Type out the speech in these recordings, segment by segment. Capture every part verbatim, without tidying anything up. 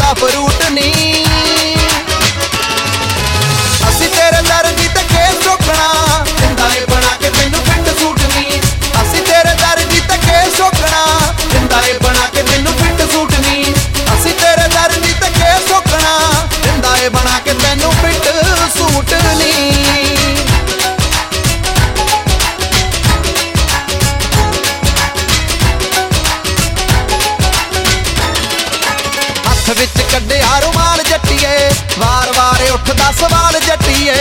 तेरा फ्रूट नी। असी तेरे दर दी ते केस ठोकना दिंदा ए बना के तैनू फिट सूट नी। असी तेरे दर दी ते केस ठोकना दिंदा ए बना के तैनू फिट सूट नी। असी तेरे दर दी ते केस ठोकना दिंदा ए बना के तैनू फिट सूट नी। विच कड्डिया रुमाल जट्टीए वार वार उठदा सवाल जट्टीए।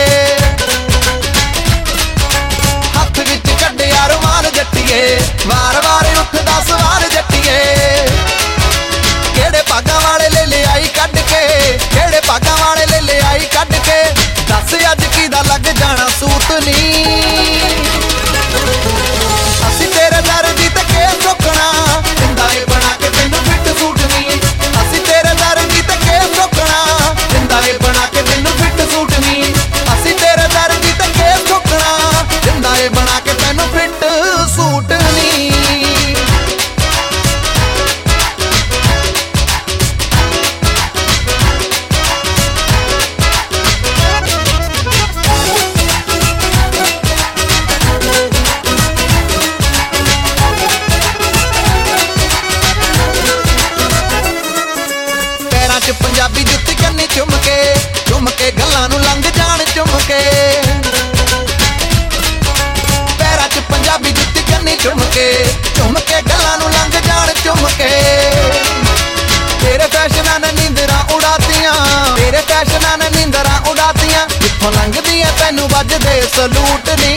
हथ विच कड्डिया रुमाल जट्टीए वार वार उठदा सवाल जट्टीए। केड़े भागां वाले ले ले आई कड्ड के केड़े भागां वाले ले ले आई कड्ड के दस अज किदा लग जाना सूत नी। असी तेरे दर दी ते केस ठोकना दिंदा ए बना के तैनू फिट सूट नी। असी तेरे दर दी ते केस ठोकना दिंदा ए बना के तैनू फिट सूट नी। असी तेरे दर दी ते केस ठोकना दिंदा ए बना के तैनू फिट सूट नी। पंजाबी जुत्ती कन्नी चुम के चुम के गल्लां नूं लंघ जाण चुम के। पैरां च पंजाबी जुत्ती कन्नी चुम के चुम के गल्लां नूं लंघ जाण चुम के। तेरे फैशनां ने नींदरां उड़ातियां तेरे फैशनां ने नींदरां उड़ातियां जित्थों लंघदियां तैनू वजदे सलूट नी।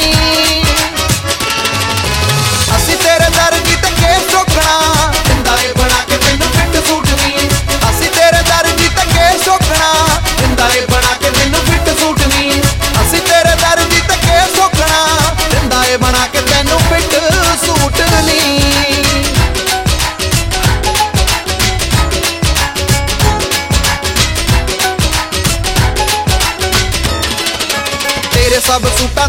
असी तेरे दर दी ते केस ठोकना दिंदा ए बना के तैनू फिट सूट नी। असी तेरे दर दी ते केस ठोकना दिंदा ए बना के तैनू फिट सूट नी। असी तेरे दर दी ते केस ठोकना दिंदा ए बना के तैनू फिट सूट नी। तेरे सब सूटा